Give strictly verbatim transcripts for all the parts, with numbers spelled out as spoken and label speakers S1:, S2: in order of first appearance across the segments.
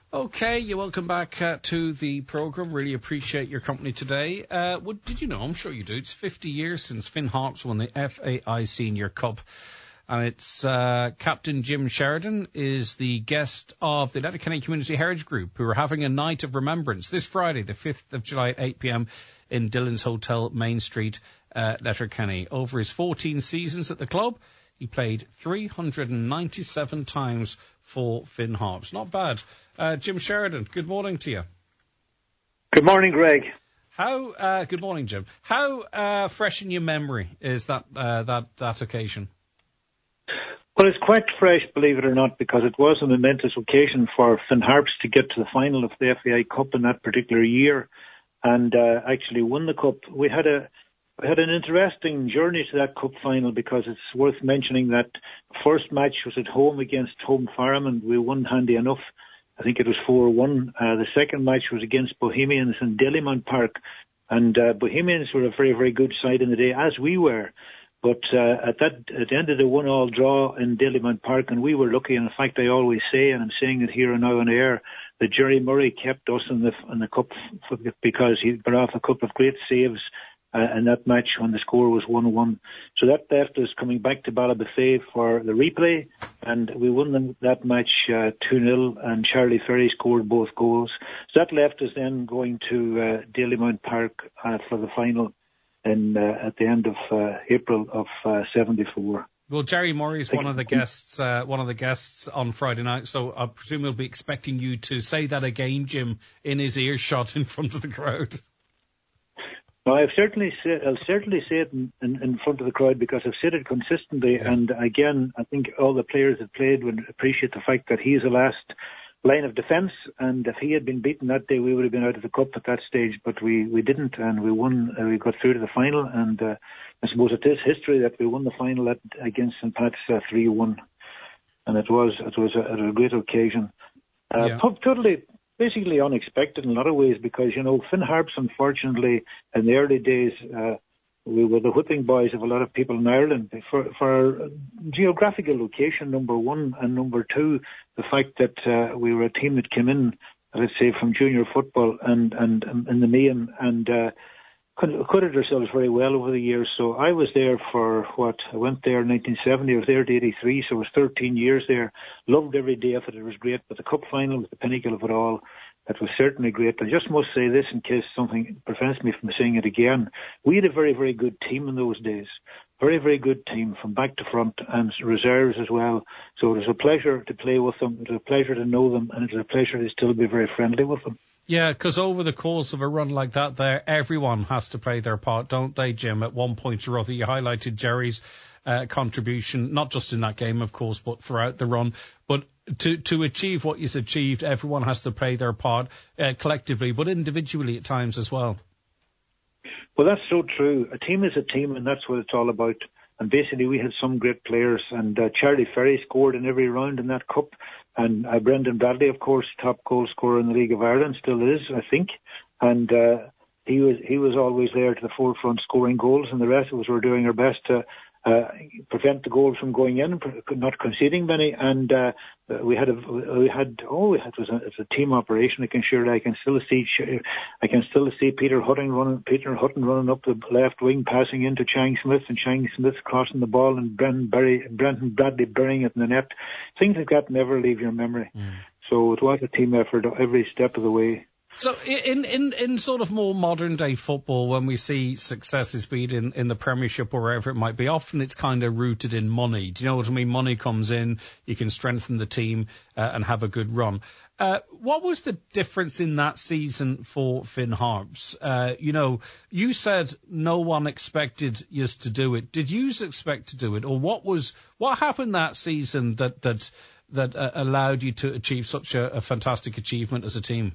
S1: Okay, you're welcome back uh, to the programme. Really appreciate your company today. Uh, what, did you know, I'm sure you do, it's fifty years since Finn Harps won the F A I Senior Cup. And it's uh, Captain Jim Sheridan is the guest of the Letterkenny Community Heritage Group, who are having a night of remembrance this Friday, the fifth of July at eight p.m. in Dillon's Hotel, Main Street, uh, Letterkenny. Over his fourteen seasons at the club, he played three hundred ninety-seven times for Finn Harps. Not bad. Uh, Jim Sheridan, good morning to you.
S2: Good morning, Greg.
S1: How? Uh, good morning, Jim. How uh, fresh in your memory is that uh, that that occasion?
S2: Well, it's quite fresh, believe it or not, because it was a momentous occasion for Finn Harps to get to the final of the F A I Cup in that particular year, and uh, actually won the cup. We had a we had an interesting journey to that cup final, because it's worth mentioning that the first match was at home against Home Farm, and we won handy enough. I think it was four one. Uh, the second match was against Bohemians in Dalymount Park, and uh, Bohemians were a very, very good side in the day, as we were. But uh, at that, at the end of the one-all draw in Dalymount Park, and we were lucky. And in fact, I always say, and I'm saying it here and now on air, that Jerry Murray kept us in the in the cup for, because he got off a couple of great saves uh, in that match when the score was one one. So that left us coming back to Ballabafay for the replay, and we won them, that match uh, two nil, and Charlie Ferry scored both goals. So that left us then going to uh, Dalymount Park uh, for the final. In, uh, at the end of uh, April of uh, seventy-four.
S1: Well, Jerry Murray is one of the guests, uh, one of the guests on Friday night, so I presume he'll be expecting you to say that again, Jim, in his earshot in front of the crowd.
S2: No, I've certainly said, I'll certainly say it in, in, in front of the crowd, because I've said it consistently, yeah. And again, I think all the players that played would appreciate the fact that he's the last line of defence, and if he had been beaten that day, we would have been out of the cup at that stage, but we, we didn't, and we won. Uh, we got through to the final, and uh, I suppose it is history that we won the final at, against Saint Pat's uh, three one, and it was it was a, a great occasion. Uh, yeah. Totally, basically unexpected in a lot of ways, because you know Finn Harps, unfortunately, in the early days. Uh, We were the whipping boys of a lot of people in Ireland for, for our geographical location, number one, and number two, the fact that uh, we were a team that came in, let's say, from junior football and, and, and in the main, and uh, acquitted ourselves very well over the years. So I was there for, what, I went there in nineteen seventy, I was there to eighty-three, so it was thirteen years there. Loved every day of it, it was great, but the cup final was the pinnacle of it all. It was certainly great. I just must say this in case something prevents me from saying it again. We had a very, very good team in those days. Very, very good team from back to front, and reserves as well. So it was a pleasure to play with them. It was a pleasure to know them, and it was a pleasure to still be very friendly with them.
S1: Yeah, because over the course of a run like that there, everyone has to play their part, don't they, Jim? At one point or other, you highlighted Jerry's uh, contribution, not just in that game, of course, but throughout the run. But to to achieve what you've achieved, everyone has to play their part uh, collectively, but individually at times as well.
S2: Well, that's so true. A team is a team, and that's what it's all about. And basically, we had some great players, and uh, Charlie Ferry scored in every round in that cup. And uh, Brendan Bradley, of course, top goal scorer in the League of Ireland, still is, I think. And uh, he was he was always there to the forefront scoring goals, and the rest of us were doing our best to uh, prevent the goals from going in, not conceding many. And uh, we had a we had oh it was a, it was a team operation. I can sure I can still see I can still see Peter Hutton running Peter Hutton running up the left wing, passing into Chang Smith, and Chang Smith crossing the ball, and Brendan Berry, Brendan Bradley burying it in the net. Things like that never leave your memory. Mm. So it was a team effort every step of the way.
S1: So in, in, in sort of more modern day football, when we see successes, be it in, in the Premiership or wherever it might be, often it's kind of rooted in money. Do you know what I mean? Money comes in, you can strengthen the team uh, and have a good run. Uh, what was the difference in that season for Finn Harps? Uh, you know, you said no one expected you to do it. Did you expect to do it? Or what was, what happened that season that, that, that uh, allowed you to achieve such a, a fantastic achievement as a team?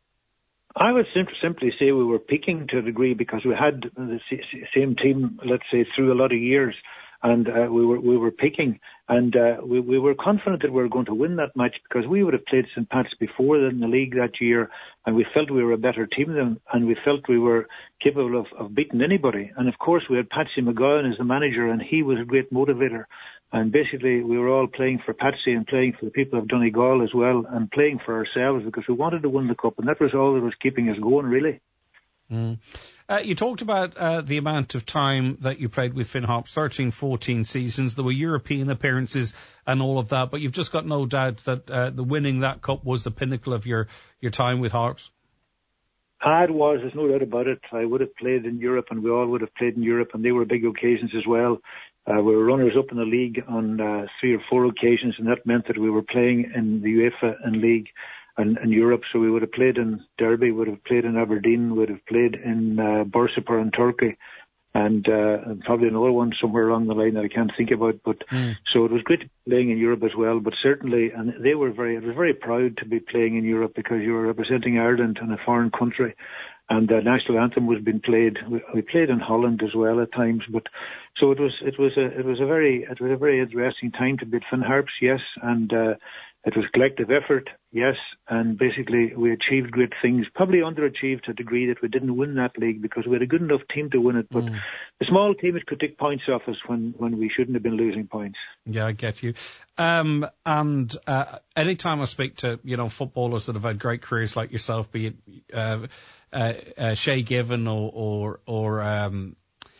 S2: I would simply say we were peaking to a degree, because we had the same team, let's say, through a lot of years, and uh, we were we were peaking, and uh, we we were confident that we were going to win that match, because we would have played Saint Pat's before in the league that year, and we felt we were a better team than, and we felt we were capable of, of beating anybody. And of course, we had Patsy McGowan as the manager, and he was a great motivator. And basically, we were all playing for Patsy and playing for the people of Donegal as well, and playing for ourselves because we wanted to win the cup, and that was all that was keeping us going, really.
S1: Mm. Uh, you talked about uh, the amount of time that you played with Finn Harps, thirteen, fourteen seasons. There were European appearances and all of that, but you've just got no doubt that uh, the winning that cup was the pinnacle of your, your time with Harps.
S2: Ah, it was, there's no doubt about it. I would have played in Europe, and we all would have played in Europe, and they were big occasions as well. Uh, we were runners-up in the league on uh, three or four occasions, and that meant that we were playing in the UEFA and League and in Europe. So we would have played in Derby, would have played in Aberdeen, would have played in uh, Bursaspor in Turkey, and, uh, and probably another one somewhere along the line that I can't think about. But mm. So it was great playing in Europe as well. But certainly, and they were very, I was very proud to be playing in Europe because you were representing Ireland in a foreign country. And the national anthem was being played. We, we played in Holland as well at times, but so it was. It was a. It was a very. It was a very interesting time to be at Finn Harps, yes, and uh, it was collective effort, yes, and basically we achieved great things. Probably underachieved to a degree that we didn't win that league because we had a good enough team to win it, but mm. the small team could take points off us when when we shouldn't have been losing points.
S1: Yeah, I get you. Um, and uh, anytime I speak to you know footballers that have had great careers like yourself, be it uh, uh, uh, Shay Given or or, or um,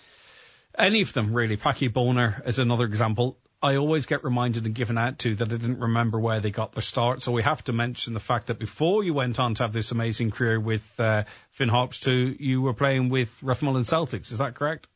S1: any of them really, Packy Boner is another example. I always get reminded and given out to that I didn't remember where they got their start. So we have to mention the fact that before you went on to have this amazing career with uh, Finn Harps too, you were playing with Rathmullen Celtics. Is that correct?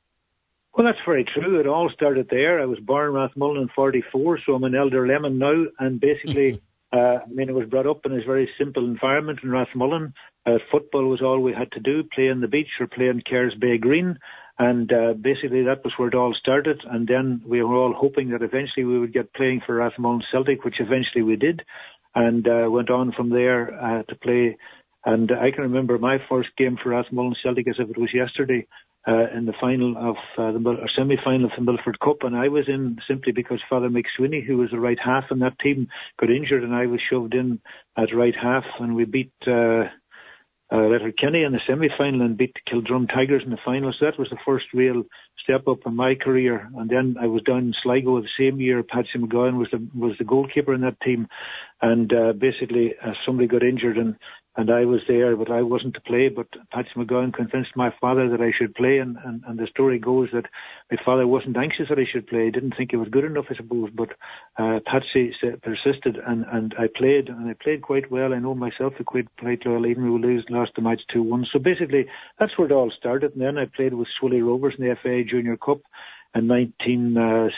S2: Well, that's very true. It all started there. I was born in Rathmullen in forty-four, so I'm an elder lemon now. And basically, uh, I mean, I was brought up in a very simple environment in Rathmullen. Uh, football was all we had to do, play on the beach or play on Kerrs Bay Green. And uh, basically that was where it all started. And then we were all hoping that eventually we would get playing for Rathmullen Celtic, which eventually we did, and uh, went on from there uh, to play. And I can remember my first game for Rathmullen Celtic as if it was yesterday uh, in the final of uh, the or semi-final of the Milford Cup. And I was in simply because Father Mick Sweeney, who was the right half in that team, got injured, and I was shoved in at right half, and we beat Uh, Uh, Letterkenny in the semi-final and beat Kildrum Tigers in the final. So that was the first real step up in my career. And then I was down in Sligo the same year. Patsy McGowan was the was the goalkeeper in that team. And uh, basically uh, somebody got injured and, and I was there, but I wasn't to play. But Patsy McGowan convinced my father that I should play. And, and, and the story goes that my father wasn't anxious that I should play. He didn't think it was good enough, I suppose. But uh, Patsy persisted and, and I played. And I played quite well. I know myself I played quite well, even though we lose, lost the match two one. So basically, that's where it all started. And then I played with Swilly Rovers in the F A Junior Cup in nineteen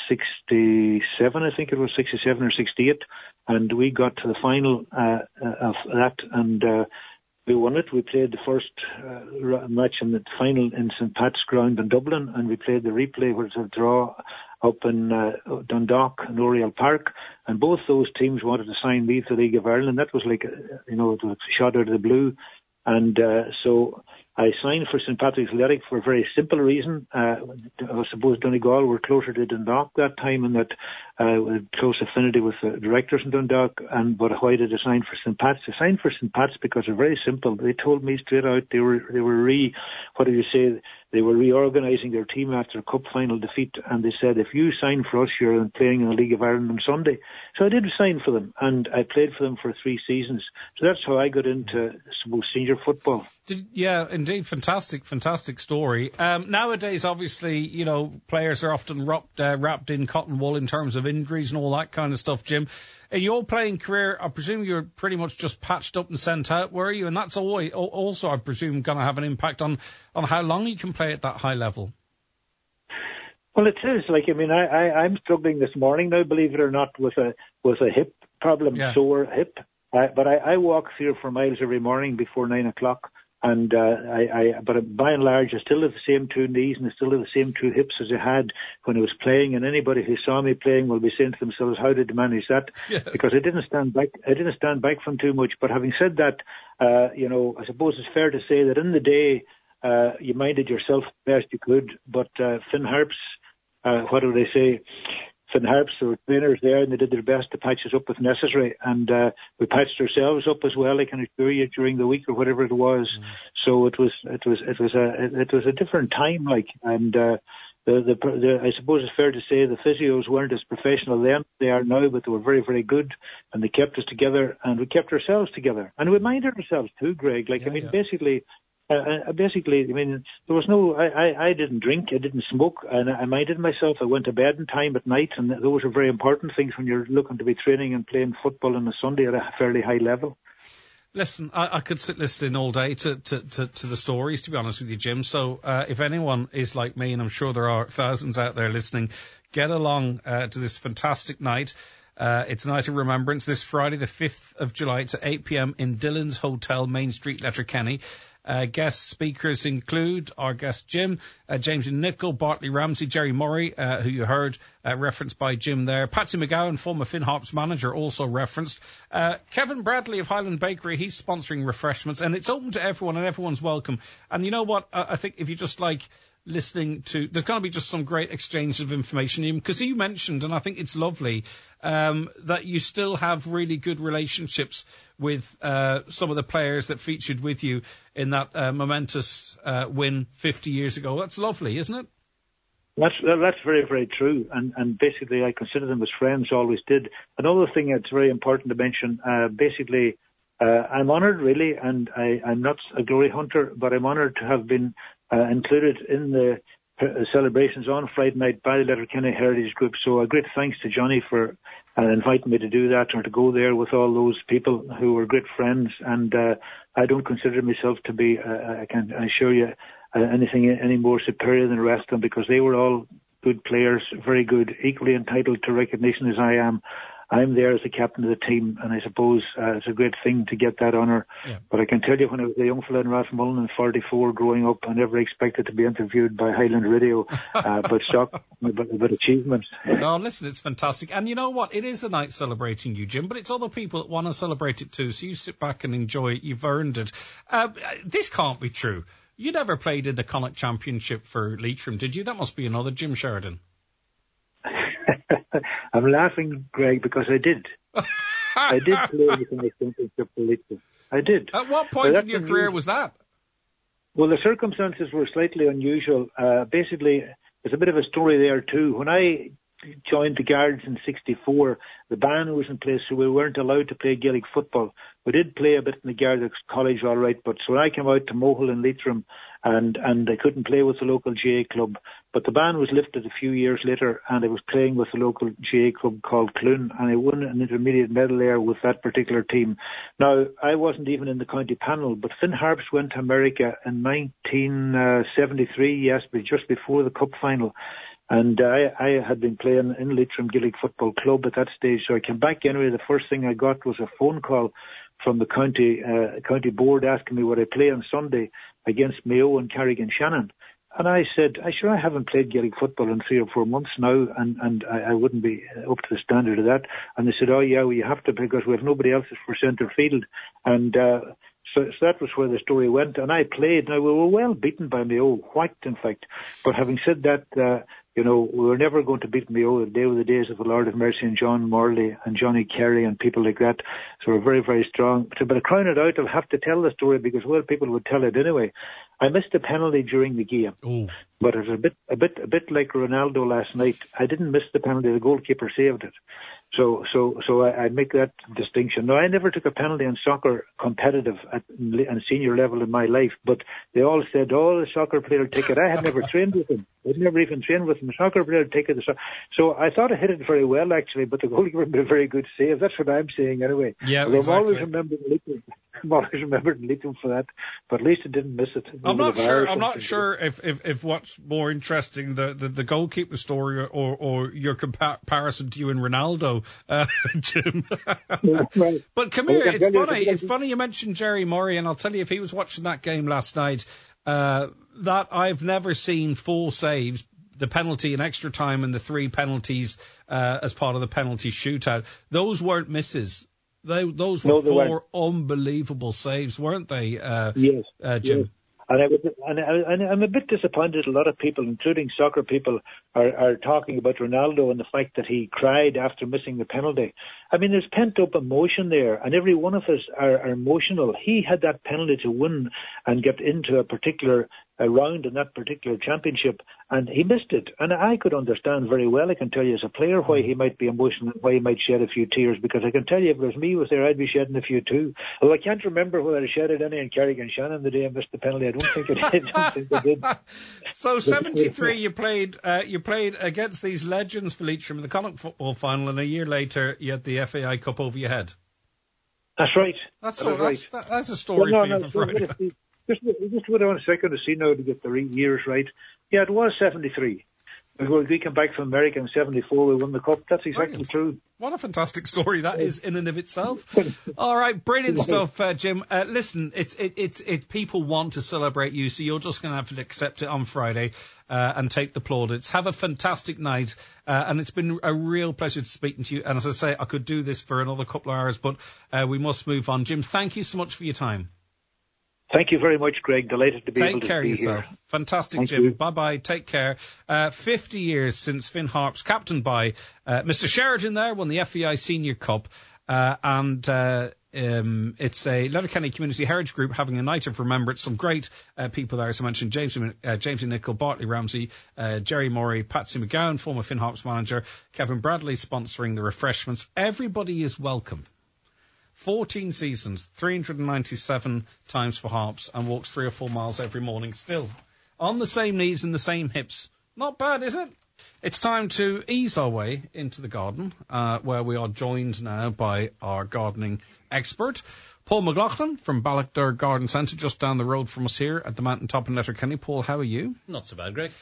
S2: sixty-seven, I think it was, sixty-seven or sixty-eight. And we got to the final uh, of that, and uh, we won it. We played the first uh, match in the final in St Pat's Ground in Dublin, and we played the replay, which was a draw up in uh, Dundalk and Oriel Park. And both those teams wanted to sign me to the League of Ireland. That was like, you know, it was a shot out of the blue. And uh, so I signed for St Patrick's Athletic for a very simple reason. Uh, I suppose Donegal were closer to Dundalk that time, and that uh, with close affinity with the directors in Dundalk. And but why did I sign for St Pat's? I signed for St Pat's because they're very simple. They told me straight out they were they were re what do you say? They were reorganising their team after a cup final defeat, and they said, if you sign for us, you're playing in the League of Ireland on Sunday. So I did sign for them, and I played for them for three seasons. So that's how I got into, I suppose, senior football.
S1: Did, yeah, indeed. Fantastic, fantastic story. Um, nowadays, obviously, you know, players are often wrapped, uh, wrapped in cotton wool in terms of injuries and all that kind of stuff, Jim. In your playing career, I presume you were pretty much just patched up and sent out, were you? And that's always, also, I presume, going to have an impact on, on how long you can play at that high level.
S2: Well, it is. Like, I mean, I, I, I'm struggling this morning now, believe it or not, with a with a hip problem, yeah. sore hip. Uh, but I, I walk three or four miles every morning before nine o'clock. And uh, I, I, but by and large, I still have the same two knees and I still have the same two hips as I had when I was playing. And anybody who saw me playing will be saying to themselves, "How did you manage that?" Yes. Because I didn't stand back. I didn't stand back from too much. But having said that, uh, you know, I suppose it's fair to say that in the day, uh, you minded yourself best you could. But uh, Finn Harps, uh, what do they say? Finn Harps, there were trainers there, and they did their best to patch us up if necessary. And uh, we patched ourselves up as well, I can assure you, during the week or whatever it was. Mm. So it was, it was, it was a, it was a different time, like, and uh, the, the, the, I suppose it's fair to say the physios weren't as professional then as they are now, but they were very, very good, and they kept us together, and we kept ourselves together. And we minded ourselves too, Greg. Like, yeah, I mean, yeah. basically... Uh, basically, I mean, there was no, I, I, I didn't drink, I didn't smoke, and I minded myself. I went to bed in time at night, and those are very important things when you're looking to be training and playing football on a Sunday at a fairly high level.
S1: Listen, I, I could sit listening all day to, to, to, to the stories, to be honest with you, Jim. So uh, if anyone is like me, and I'm sure there are thousands out there listening, get along uh, to this fantastic night. Uh, it's a night of remembrance this Friday, the fifth of July, to eight p.m. in Dillon's Hotel, Main Street, Letterkenny. Uh, guest speakers include our guest Jim, uh, James and Nichol, Bartley Ramsey, Jerry Murray, uh, who you heard uh, referenced by Jim there. Patsy McGowan, former Finn Harps manager, also referenced. Uh, Kevin Bradley of Highland Bakery, he's sponsoring refreshments, and it's open to everyone, and everyone's welcome. And you know what? I, I think if you just like listening to, there's going to be just some great exchange of information, because you mentioned, and I think it's lovely, um, that you still have really good relationships with uh, some of the players that featured with you in that uh, momentous uh, win fifty years ago. That's lovely, isn't it?
S2: That's that's very, very true. And, and basically, I consider them as friends, always did. Another thing that's very important to mention, uh, basically, uh, I'm honoured, really, and I, I'm not a glory hunter, but I'm honoured to have been uh, included in the uh, celebrations on Friday night by the Letterkenny Heritage Group. So a great thanks to Johnny for uh, inviting me to do that, or to go there with all those people who were great friends. And uh, I don't consider myself to be, uh, I can assure you, uh, anything any more superior than the rest of them, because they were all good players, very good, equally entitled to recognition as I am. I'm there as the captain of the team, and I suppose uh, it's a great thing to get that honour. Yeah. But I can tell you, when I was a young fellow in Rathmullen in forty-four growing up, I never expected to be interviewed by Highland Radio, uh, but shock, but, but achievement.
S1: No, listen, it's fantastic. And you know what? It is a night celebrating you, Jim, but it's other people that want to celebrate it too, so you sit back and enjoy it. You've earned it. Uh, this can't be true. You never played in the Connacht Championship for Leitrim, did you? That must be another Jim Sheridan.
S2: I'm laughing, Greg, because I did. I did play in the Connacht Championship for Leitrim. I did.
S1: At what point in your career was that?
S2: Well, the circumstances were slightly unusual. Uh, basically, there's a bit of a story there too. When I joined the Guards in sixty-four, the ban was in place, so we weren't allowed to play Gaelic football. We did play a bit in the Guards College, all right, but so when I came out to Mohill and Leitrim, and, and I couldn't play with the local G A club, but the ban was lifted a few years later, and I was playing with the local G A club called Clun, and I won an intermediate medal there with that particular team. Now, I wasn't even in the county panel, but Finn Harps went to America in nineteen seventy-three, yes, but just before the cup final. And I, I had been playing in Leitrim Gaelic Football Club at that stage, so I came back anyway. The first thing I got was a phone call from the county uh, county board asking me would I play on Sunday against Mayo and Carrigan Shannon. And I said, I sure I haven't played Gaelic football in three or four months now, and, and I, I wouldn't be up to the standard of that. And they said, oh yeah, well, you have to, because we have nobody else for centre field. And uh, so, so that was where the story went. And I played. Now, we were well beaten by Mayo, whacked in fact. But having said that, uh, you know, we were never going to beat Mayo. They were the days of the Lord of Mercy and John Morley and Johnny Kerry and people like that. So we're very, very strong. But to crown it out, I'll have to tell the story because, well, people would tell it anyway. I missed a penalty during the game. Ooh. But it was a bit, a bit, a bit like Ronaldo last night. I didn't miss the penalty. The goalkeeper saved it. So, so, so I, I make that distinction. Now, I never took a penalty in soccer competitive at, at senior level in my life, but they all said, oh, the soccer player take it. I had never trained with him. I'd never even trained with him. A soccer player take it. So I thought I hit it very well, actually, but the goalkeeper made a very good save. That's what I'm saying anyway.
S1: Yeah,
S2: Although
S1: exactly.
S2: I'm always remembered Leitrim. I'm always remembered Leitrim for that, but at least I didn't miss it.
S1: I'm not sure. I'm not sure if, if, if what's more interesting, the, the, the goalkeeper story or, or your comparison to you and Ronaldo, uh, Jim.
S2: Right.
S1: But come here, it's funny. It's funny you mentioned Jerry Murray, and I'll tell you, if he was watching that game last night, uh, that I've never seen full saves. The penalty in extra time and the three penalties uh, as part of the penalty shootout. Those weren't misses. They, those were no, four weren't. Unbelievable saves, weren't they, uh,
S2: yes,
S1: uh, Jim?
S2: Yes. And, I was, and, I, and I'm a bit disappointed. A lot of people, including soccer people, are, are talking about Ronaldo and the fact that he cried after missing the penalty. I mean, there's pent-up emotion there, and every one of us are, are emotional. He had that penalty to win and get into a particular a round in that particular championship, and he missed it. And I could understand very well, I can tell you as a player, why he might be emotional, why he might shed a few tears, because I can tell you if it was me who was there, I'd be shedding a few too. Although I can't remember whether I shedded any in Carrick-on-Shannon the day I missed the penalty. I don't think I did. I don't think I did.
S1: So seventy-three, you played uh, you played against these legends for Leitrim in the Connacht football final, and a year later you had the F A I Cup over your head.
S2: That's right.
S1: That's,
S2: that
S1: all, that's,
S2: right.
S1: that, that's a story
S2: well,
S1: for
S2: no,
S1: you
S2: no,
S1: for Friday.
S2: Just, just what I want a second to see now to get the re- years right. Yeah, it was seventy-three. We came back from America in seventy-four, we won the Cup. That's exactly
S1: Brilliant.
S2: true.
S1: What a fantastic story that is in and of itself. All right, brilliant stuff, uh, Jim. Uh, listen, it's it, it's it. People want to celebrate you, so you're just going to have to accept it on Friday uh, and take the plaudits. Have a fantastic night, uh, and it's been a real pleasure to speaking to you. And as I say, I could do this for another couple of hours, but uh, we must move on. Jim, thank you so much for your time.
S2: Thank you very much, Greg. Delighted to be
S1: Take
S2: able to
S1: care
S2: be
S1: of yourself.
S2: here.
S1: Fantastic,
S2: Thank
S1: Jim.
S2: you.
S1: Bye-bye. Take care. Uh, fifty years since Finn Harps, captained by uh, Mister Sheridan there, won the F A I Senior Cup. Uh, and uh, um, it's a Letterkenny Community Heritage Group having a night of remembrance. Some great uh, people there, as I mentioned, James uh, James Nicholl, Bartley Ramsey, uh, Jerry Murray, Patsy McGowan, former Finn Harps manager, Kevin Bradley sponsoring the refreshments. Everybody is welcome. fourteen seasons, three hundred ninety-seven times for Harps, and walks three or four miles every morning still. On the same knees and the same hips. Not bad, is it? It's time to ease our way into the garden, uh, where we are joined now by our gardening expert, Paul McLaughlin from Ballochder Garden Centre, just down the road from us here at the Mountaintop in Letterkenny. Paul, how are you?
S3: Not so bad, Greg.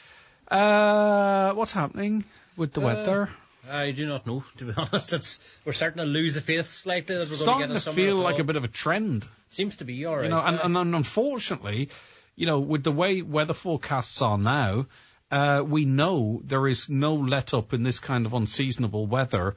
S1: Uh, what's happening with the
S3: Uh,
S1: weather?
S3: I do not know, to be honest. It's, we're starting to lose the faith slightly that we're
S1: It's
S3: going to
S1: starting
S3: get a
S1: to
S3: summer
S1: feel
S3: at
S1: like
S3: all.
S1: a bit of a trend.
S3: Seems to be, all right.
S1: You know, and,
S3: yeah.
S1: and, and unfortunately, you know, with the way weather forecasts are now, uh, we know there is no let-up in this kind of unseasonable weather,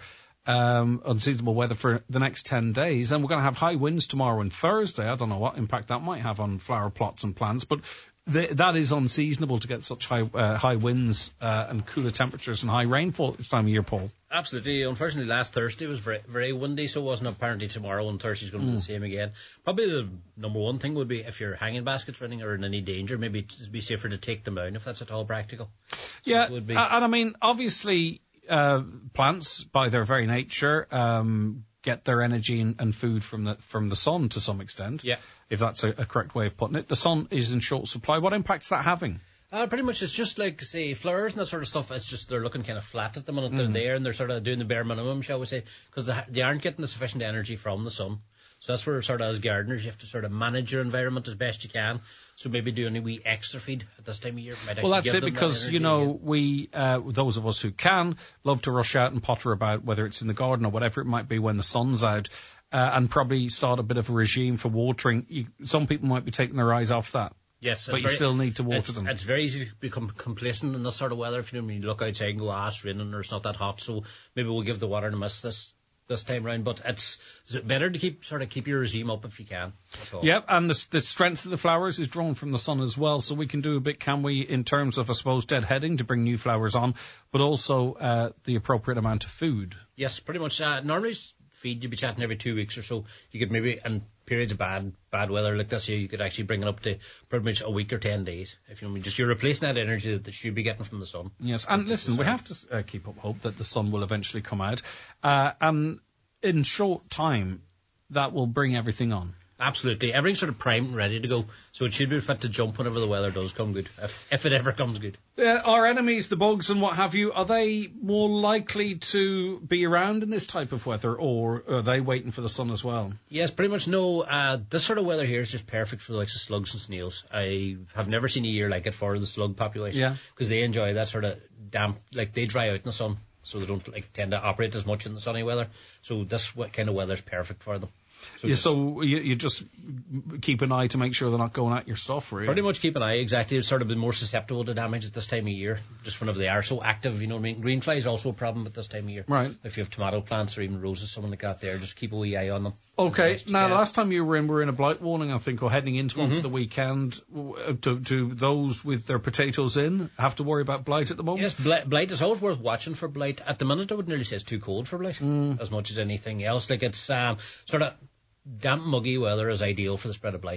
S1: um, unseasonable weather for the next ten days. And we're going to have high winds tomorrow and Thursday. I don't know what impact that might have on flower plots and plants, but th- that is unseasonable to get such high uh, high winds uh, and cooler temperatures and high rainfall at this time of year, Paul.
S3: Absolutely. Unfortunately, last Thursday was very, very windy, so it wasn't. Apparently tomorrow and Thursday's going to be the same again. Probably the number one thing would be if your hanging baskets running are in any danger, maybe it'd be safer to take them down if that's at all practical. So
S1: Yeah,
S3: it would be.
S1: uh, and I mean, obviously, uh, plants, by their very nature, um, get their energy and, and food from the from the sun to some extent.
S3: Yeah.
S1: If that's a, a correct way of putting it. The sun is in short supply. What impact's that having?
S3: Uh, pretty much, it's just like, say, flowers and that sort of stuff. It's just they're looking kind of flat at the minute. They're there and they're sort of doing the bare minimum, shall we say, because they, they aren't getting the sufficient energy from the sun. So that's where, sort of, as gardeners, you have to sort of manage your environment as best you can. So maybe do any wee extra feed at this time of year. Might
S1: Well,
S3: actually
S1: that's
S3: give
S1: it,
S3: them that
S1: because, you
S3: energy
S1: know,
S3: again.
S1: we, uh, those of us who can, love to rush out and potter about, whether it's in the garden or whatever it might be when the sun's out, uh, and probably start a bit of a regime for watering. You, some people might be taking their eyes off that.
S3: Yes,
S1: But
S3: it's
S1: you
S3: very-
S1: still need to water
S3: it's,
S1: them.
S3: It's very easy to become complacent in this sort of weather. If you know, when you look outside and go, ah, it's raining or it's not that hot, so maybe we'll give the water a miss this this time round. But it's, it's better to keep sort of keep your regime up if you can. That's all.
S1: Yep, and the, the strength of the flowers is drawn from the sun as well, so we can do a bit, can we, in terms of, I suppose, deadheading to bring new flowers on, but also uh, the appropriate amount of food.
S3: Yes, pretty much. Uh, normally s- feed you'd be chatting every two weeks or so. You could maybe, in periods of bad bad weather like this year, you could actually bring it up to pretty much a week or ten days. If you know, what I mean, just you're replacing that energy that you should be getting from the sun.
S1: Yes, and listen, we have to uh, keep up hope that the sun will eventually come out, uh, and in short time, that will bring everything on.
S3: Absolutely. Everything's sort of primed and ready to go, so it should be fit to jump whenever the weather does come good, if, if it ever comes good.
S1: Uh, our enemies, the bugs and what have you, are they more likely to be around in this type of weather, or are they waiting for the sun as well?
S3: Yes, pretty much no. Uh, this sort of weather here is just perfect for the likes of slugs and snails. I have never seen a year like it for the slug population.
S1: Yeah.
S3: Because they enjoy that sort of damp, like they dry out in the sun, so they don't like tend to operate as much in the sunny weather. So this what kind of weather is perfect for them. So
S1: Yeah,
S3: just
S1: so you, you just keep an eye to make sure they're not going at your stuff, really.
S3: pretty much keep an eye, exactly. It's sort of been more susceptible to damage at this time of year, just whenever they are so active, you know what I mean? Green fly is also a problem at this time of year.
S1: Right.
S3: If you have tomato plants or even roses, someone like that there, just keep a wee eye on them.
S1: Okay,
S3: As best you
S1: now
S3: can.
S1: last time you were in, we were in a blight warning, I think, or heading into
S3: Mm-hmm.
S1: one for the weekend. Uh, Do, do those with their potatoes in have to worry about blight at the moment?
S3: Yes, blight, blight is always worth watching for blight. At the minute, I would nearly say it's too cold for blight,
S1: Mm.
S3: as much as anything else. Like it's um, sort of damp, muggy weather is ideal for the spread of blight.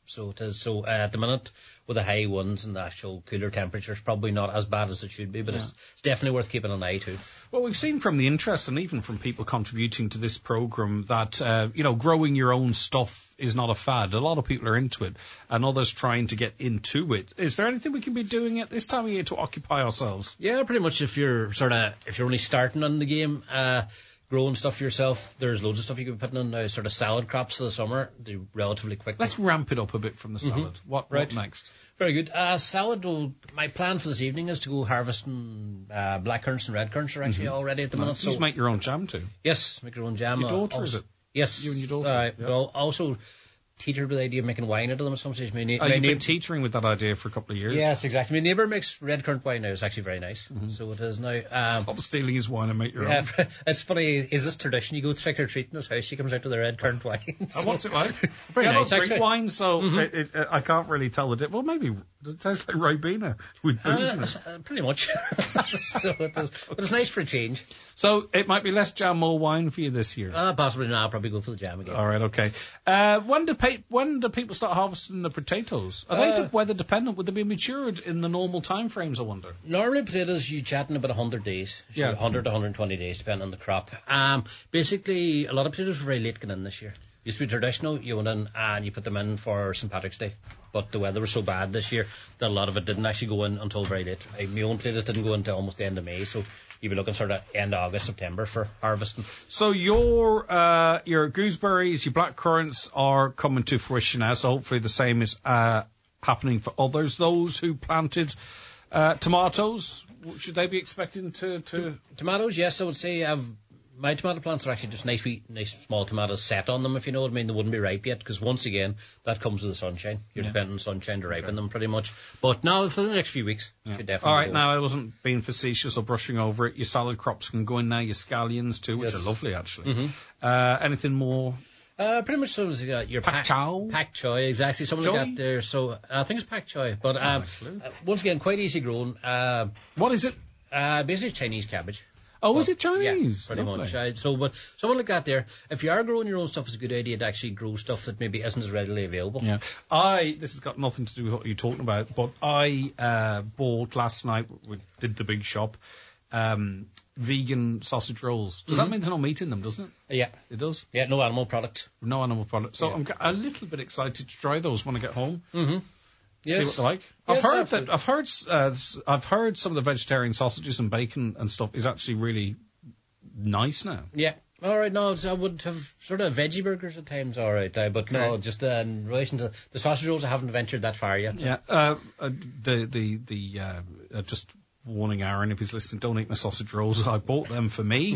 S3: So it is. So uh, at the minute, with the high winds and the actual cooler temperatures, probably not as bad as it should be, but yeah. it's, it's definitely worth keeping an eye to.
S1: Well, we've seen from the interest and even from people contributing to this programme that, uh, you know, growing your own stuff is not a fad. A lot of people are into it and others trying to get into it. Is there anything we can be doing at this time of year to occupy ourselves?
S3: Yeah, pretty much if you're sort of, if you're only starting on the game, uh, growing stuff yourself, there's loads of stuff you can be putting in now, sort of salad crops for the summer, they're relatively quick.
S1: Let's ramp it up a bit from the salad. Mm-hmm. What, right. what next?
S3: Very good. Uh, salad, will, my plan for this evening is to go harvesting uh, black currants and red currants are actually mm-hmm. already at the minute.
S1: Nice. So you just make your own jam too?
S3: Yes, make your own jam.
S1: Your daughter,
S3: also,
S1: is it?
S3: Yes.
S1: You and your daughter?
S3: Uh,
S1: yeah.
S3: Well, also teetered with the idea of making wine out of them at some stage. My na-
S1: oh,
S3: my
S1: you've
S3: na-
S1: been teetering with that idea for a couple of years?
S3: Yes, exactly. My neighbour makes red currant wine now. It's actually very nice. Mm-hmm. So it is now. Um,
S1: Stop stealing his wine and make your
S3: yeah,
S1: own.
S3: It's funny, is this tradition? You go trick or treat in his house, she comes out with a red currant wine.
S1: So. And what's it like?
S3: Very
S1: See,
S3: nice,
S1: I don't drink
S3: actually.
S1: wine, so
S3: mm-hmm.
S1: it, it, it, I can't really tell the difference. Well, maybe it tastes like Ribena with booze in it.
S3: Uh, pretty much. So it is, but it's nice for a change.
S1: So it might be less jam, more wine for you this year.
S3: Uh, possibly not. I'll probably go for the jam again.
S1: All right, okay. Uh, when do pa- when do people start harvesting the potatoes? Are
S3: uh,
S1: they weather dependent? Would they be matured in the normal time frames, I wonder?
S3: Normally potatoes you chatting about one hundred days.
S1: Yeah.
S3: one hundred to one hundred twenty days, depending on the crop. Um, basically, a lot of potatoes were very late getting in this year. Used to be traditional, you went in and you put them in for Saint Patrick's Day. But the weather was so bad this year that a lot of it didn't actually go in until very late. Uh, my own potatoes didn't go into almost the end of May, so you'd be looking sort of end of August, September for harvesting.
S1: So your uh, your gooseberries, your black currants are coming to fruition now, so hopefully the same is uh, happening for others. Those who planted uh, tomatoes, should they be expecting to... to...
S3: Tomatoes, yes, I would say I've... My tomato plants are actually just nice, wee, nice small tomatoes set on them, if you know what I mean. They wouldn't be ripe yet, because once again, that comes with the sunshine. You're yeah. depending on sunshine to ripen okay. them, pretty much. But now, for the next few weeks, yeah. should definitely
S1: All right,
S3: go.
S1: now, I wasn't being facetious or brushing over it. Your salad crops can go in now, your scallions too, which yes. are lovely, actually.
S3: Mm-hmm.
S1: Uh, anything more?
S3: Uh, pretty much so as you got your
S1: pak choy.
S3: Pak choy, exactly. Someone
S1: Joy?
S3: got there, so uh, I think it's pak choy. But um, uh, once again, quite easy grown. Uh,
S1: what is it?
S3: Uh, basically Chinese cabbage.
S1: Oh,
S3: well,
S1: is it Chinese?
S3: Yeah, pretty
S1: Lovely.
S3: much. Uh, so, but someone like that there, if you are growing your own stuff, it's a good idea to actually grow stuff that maybe isn't as readily available.
S1: Yeah. I, this has got nothing to do with what you're talking about, but I uh, bought last night, we did the big shop, um, vegan sausage rolls. Does mm-hmm. that mean there's no meat in them, doesn't it?
S3: Yeah.
S1: It does?
S3: Yeah, no animal product.
S1: No animal product. So
S3: yeah.
S1: I'm a little bit excited to try those when I get home.
S3: Mm-hmm.
S1: Yes. See what they're like.
S3: Yes,
S1: I've heard
S3: absolutely.
S1: that. I've heard. Uh, I've heard some of the vegetarian sausages and bacon and stuff is actually really nice now.
S3: Yeah. All right. No, so I would have sort of veggie burgers at times. All right, uh, but okay. no, just uh, in relation to the sausage rolls, I haven't ventured that far yet.
S1: Yeah. Uh, uh, the the the uh, uh, just warning Aaron if he's listening. Don't eat my sausage rolls. I bought them for me.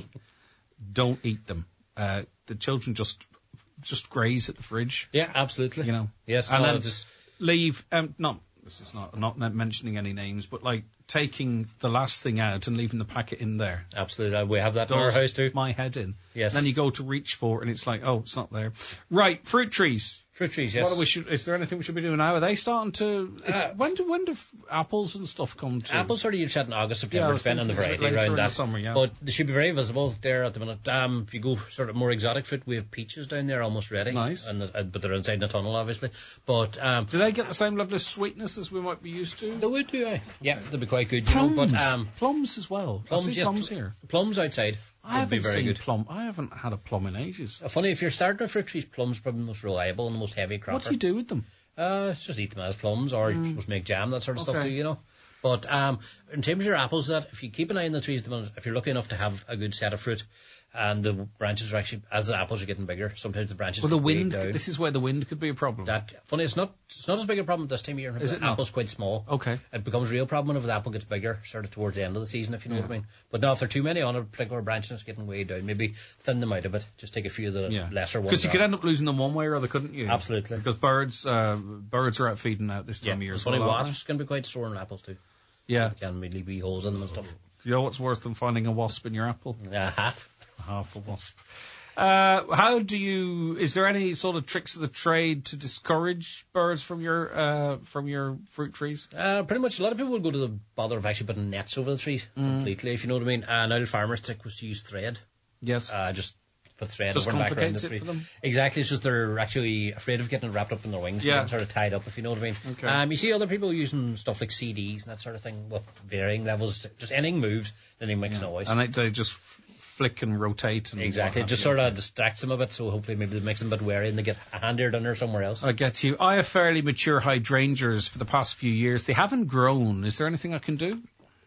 S1: Don't eat them. Uh, the children just just graze at the fridge.
S3: Yeah, absolutely.
S1: You know.
S3: Yes.
S1: And
S3: no,
S1: then
S3: just
S1: leave. Um, not. This is not not mentioning any names, but like taking the last thing out and leaving the packet in there.
S3: Absolutely, we have that in our house too.
S1: My head in.
S3: Yes.
S1: And then you go to reach for it, and it's like, oh, it's not there. Right, fruit trees.
S3: Fruit trees, yes.
S1: What do we should, is there anything we should be doing now? Are they starting to...
S3: Uh,
S1: when do when do f- apples and stuff come to...
S3: Apples sort of you said in August, September,
S1: yeah,
S3: depending on the variety around that.
S1: The summer, yeah.
S3: But they should be very visible there at the minute. Um, if you go sort of more exotic fruit, we have peaches down there almost ready.
S1: Nice.
S3: And, uh, but they're inside the tunnel, obviously. But um,
S1: do they get the same level of sweetness as we might be used to?
S3: They would do, aye. Yeah, they'd be quite good.
S1: Plums.
S3: You know, but, um,
S1: plums as well.
S3: Plums,
S1: I see
S3: yes,
S1: plums here.
S3: Plums outside.
S1: I haven't
S3: be very
S1: seen
S3: good.
S1: plum. I haven't had a plum in ages.
S3: Uh, funny, if you're starting a fruit tree, plums are probably the most reliable and the most heavy crop.
S1: What do you do with them?
S3: Uh, it's just eat them as plums, or mm. just make jam, that sort of
S1: okay.
S3: stuff too, you know. But um, in terms of your apples, that if you keep an eye on the trees, if you're lucky enough to have a good set of fruit, and the branches are actually, as the apples are getting bigger, sometimes the branches
S1: well, the
S3: get
S1: wind.
S3: down.
S1: This is where the wind could be a problem.
S3: That funny, it's not. It's not as big a problem this time of year.
S1: Is
S3: the
S1: it not?
S3: Apple's quite small.
S1: Okay.
S3: It becomes a real problem whenever the apple gets bigger, sort of towards the end of the season, if you know
S1: yeah.
S3: what I mean. But now, if there are too many on a particular branch and it's getting way down, maybe thin them out a bit. Just take a few of the
S1: yeah.
S3: lesser ones.
S1: Because you could end up losing them one way or other, couldn't you?
S3: Absolutely.
S1: Because birds, uh, birds are out feeding out this time
S3: yeah.
S1: of year.
S3: It's
S1: as
S3: funny,
S1: well,
S3: wasps can be quite sore in apples too.
S1: Yeah.
S3: They can really be holes in them and stuff.
S1: You know what's worse than finding a wasp in your apple?
S3: A half.
S1: Half a wasp. Uh, how do you? Is there any sort of tricks of the trade to discourage birds from your uh, from your fruit trees?
S3: Uh, pretty much. A lot of people would go to the bother of actually putting nets over the trees mm. completely, if you know what I mean. An old farmer's trick was to use thread.
S1: Yes.
S3: Uh, just put thread
S1: Just
S3: over and back around the
S1: complicates it
S3: tree.
S1: for them?
S3: Exactly, it's just they're actually afraid of getting it wrapped up in their wings
S1: Yeah.
S3: and sort of tied up, if you know what I mean.
S1: Okay.
S3: Um, you see other people using stuff like C Ds and that sort of thing with varying levels. Just anything moves, then it makes noise.
S1: And they, they just f- flick and rotate. And
S3: Exactly, it just sort of distracts them a bit, so hopefully maybe it makes them a bit wary and they get a hand here, done there somewhere else.
S1: I get you. I have fairly mature hydrangeas for the past few years. They haven't grown. Is there anything I can do?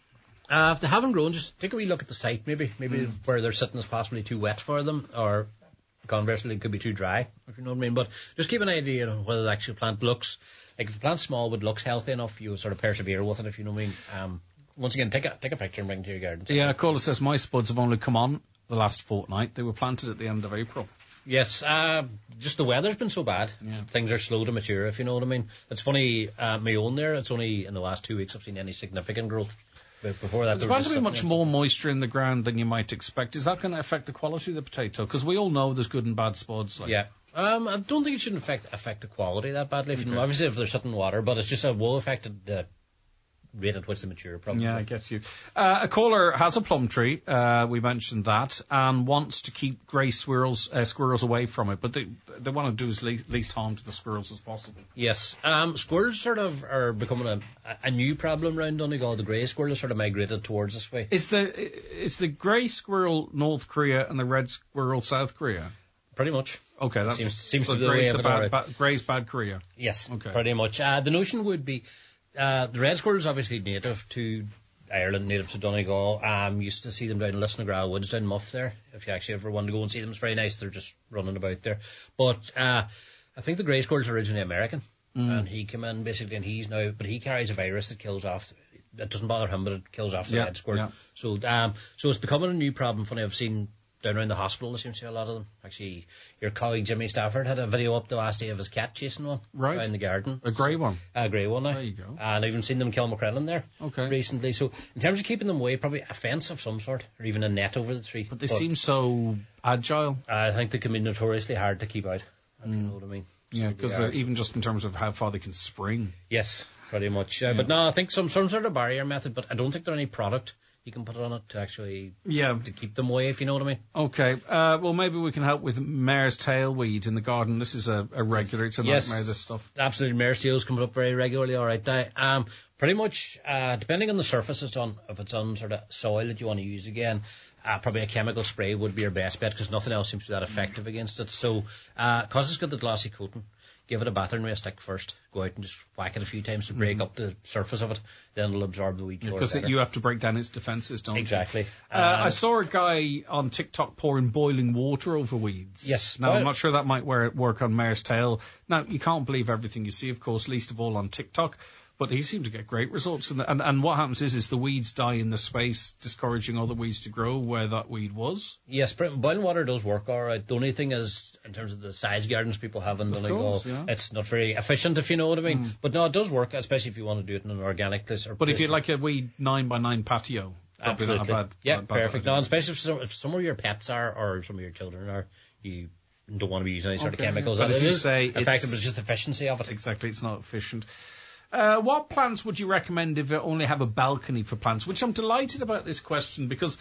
S3: Uh, if they haven't grown, just take a wee look at the site, maybe. Maybe mm. where they're sitting is possibly too wet for them, or conversely, it could be too dry, if you know what I mean. But just keep an idea of whether the actual plant looks, like if the plant's small but looks healthy enough, you sort of persevere with it, if you know what I mean. Um, once again, take a take a picture and bring it to your garden.
S1: Yeah, Cola says my spuds have only come on the last fortnight. They were planted at the end of April.
S3: Yes, uh, just the weather's been so bad.
S1: Yeah.
S3: Things are slow to mature, if you know what I mean. It's funny, uh, my own there, it's only in the last two weeks I've seen any significant growth. But before that,
S1: there's bound to be much more moisture in the ground than you might expect. Is that going to affect the quality of the potato? Because we all know there's good and bad spuds. Like.
S3: Yeah. Um, I don't think it should affect affect the quality that badly. If okay. you know, obviously, if they're sitting in water, but it's just it will affect the rate at which they mature, probably.
S1: Yeah, I get you. Uh, a caller has a plum tree, uh, we mentioned that, and wants to keep grey squirrels uh, squirrels away from it, but they they want to do as least, least harm to the squirrels as possible.
S3: Yes. Um, squirrels sort of are becoming a, a new problem around Donegal. The grey squirrel has sort of migrated towards this way.
S1: Is the, is the grey squirrel North Korea and the red squirrel South Korea?
S3: Pretty much.
S1: Okay, that
S3: seems, seems
S1: so
S3: to be the way of it.
S1: Bad,
S3: right.
S1: ba- grey's bad Korea.
S3: Yes,
S1: okay.
S3: Pretty much. Uh, the notion would be uh, the red squirrel is obviously native to Ireland, native to Donegal. Um, used to see them down in Lisnagra Woods, down Muff there. If you actually ever want to go and see them, it's very nice. They're just running about there. But uh, I think the grey squirrel's originally American, mm. and he came in basically, and he's now, but he carries a virus that kills off. It doesn't bother him, but it kills off the
S1: yeah,
S3: red squirrel.
S1: Yeah.
S3: So, um, so it's becoming a new problem. Funny, I've seen down around the hospital, I seem to see a lot of them. Actually, your colleague Jimmy Stafford had a video up the last day of his cat chasing one
S1: right
S3: in the garden.
S1: A grey one.
S3: A grey one. Now.
S1: There you go.
S3: And I've even seen them kill McCrellan there.
S1: Okay.
S3: Recently, so in terms of keeping them away, probably a fence of some sort, or even a net over the tree.
S1: But they but seem so agile.
S3: I think they can be notoriously hard to keep out. If mm. you know what I mean.
S1: Yeah, because even just in terms of how far they can spring.
S3: Yes, pretty much. Uh,
S1: yeah.
S3: But no, I think some some sort of barrier method. But I don't think there's any product you can put on it to actually
S1: yeah.
S3: to keep them away, if you know what I mean.
S1: Okay. Uh, well, maybe we can help with mare's tail weed in the garden. This is a, a regular. It's a
S3: yes,
S1: nightmare, this stuff.
S3: Absolutely. Mare's tail's coming up very regularly. All right. Di. Um, pretty much, uh, depending on the surface it's on, if it's on sort of soil that you want to use again, uh, probably a chemical spray would be your best bet because nothing else seems to be that effective against it. So, uh, cause it's got the glossy coating, give it a battering with a stick first. Go out and just whack it a few times to break mm. up the surface of it. Then it'll absorb the weed.
S1: Because yeah, you have to break down its defences, don't
S3: exactly.
S1: you? Exactly. Uh, um, I saw a guy on TikTok pouring boiling water over weeds.
S3: Yes.
S1: Now, well, I'm not sure that might work on mare's tail. Now, you can't believe everything you see, of course, least of all on TikTok. But he seemed to get great results. And, and and what happens is, is the weeds die in the space, discouraging other weeds to grow where that weed was.
S3: Yes, boiling water does work all right. The only thing is, in terms of the size gardens people have in Donegal, yeah. it's not very efficient, if you know what I mean. Mm. But no, it does work, especially if you want to do it in an organic place. Or
S1: but
S3: place
S1: if you like a wee nine by nine patio, probably
S3: absolutely.
S1: not a bad.
S3: Yeah,
S1: bad,
S3: perfect.
S1: Bad
S3: no, and especially if some, if some of your pets are, or some of your children are, you don't want to be using any sort
S1: okay,
S3: of chemicals.
S1: Yeah. But as you
S3: is
S1: say,
S3: effective, it's just efficiency of it.
S1: Exactly, it's not efficient. Uh, what plants would you recommend if you only have a balcony for plants? Which I'm delighted about this question because